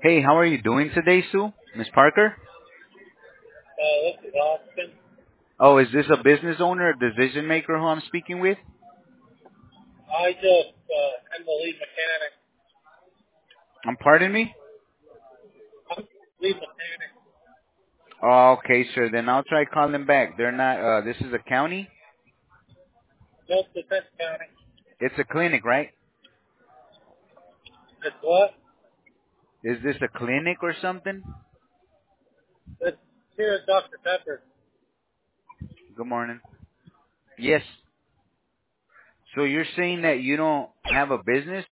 Hey, how are you doing today, Sue? Miss Parker? This is Austin. Oh, is this a business owner, a decision maker who I'm speaking with? I'm the lead mechanic. Pardon me? I'm lead mechanic. Oh, okay, sir. Then I'll try calling back. They're not, this is a county? North Defense County. It's a clinic, right? It's what? Is this a clinic or something? It's here at Dr. Pepper. Good morning. Yes. So you're saying that you don't have a business?